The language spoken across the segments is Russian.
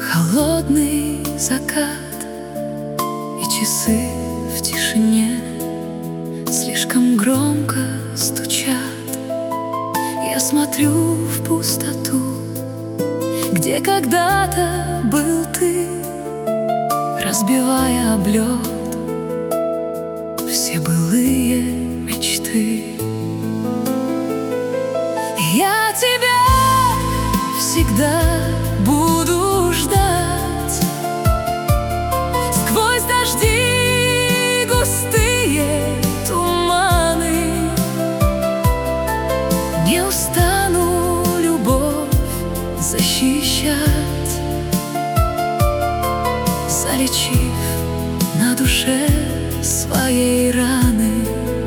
Холодный закат и часы в тишине слишком громко стучат. Я смотрю в пустоту, где когда-то был ты, разбивая об лед все былые мечты. Я тебя всегда буду ждать сквозь дожди, густые туманы. Не устану любовь защищать, залечив на душе своей раны.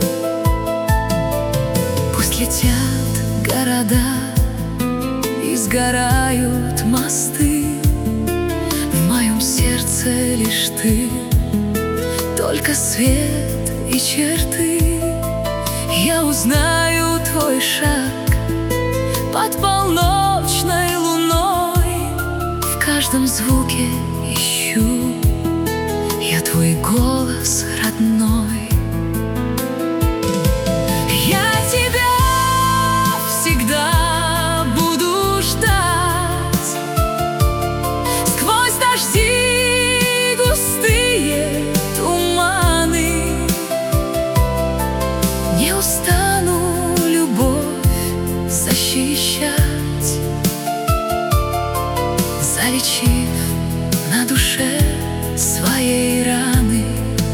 Пусть летят города и сгорают мосты, в моем сердце лишь ты, только свет и черты. Я узнаю твой шаг под полночной луной, в каждом звуке ищу я твой голос родной. Я тебя всегда буду ждать сквозь дожди, густые туманы. Не устану любовь защищать, залечив на душе своей раны.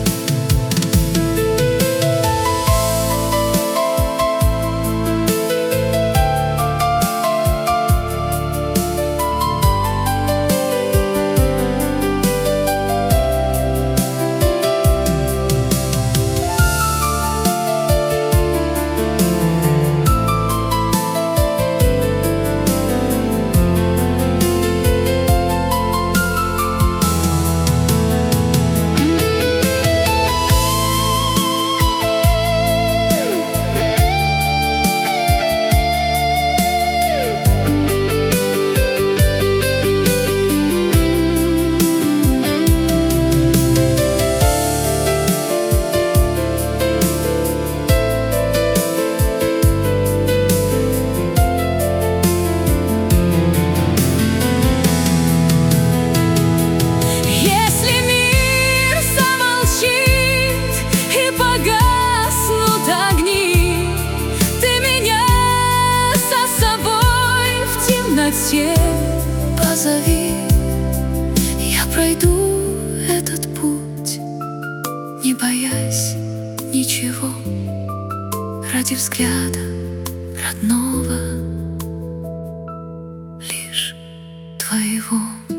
Позови, я пройду этот путь, не боясь ничего, ради взгляда родного, лишь твоего.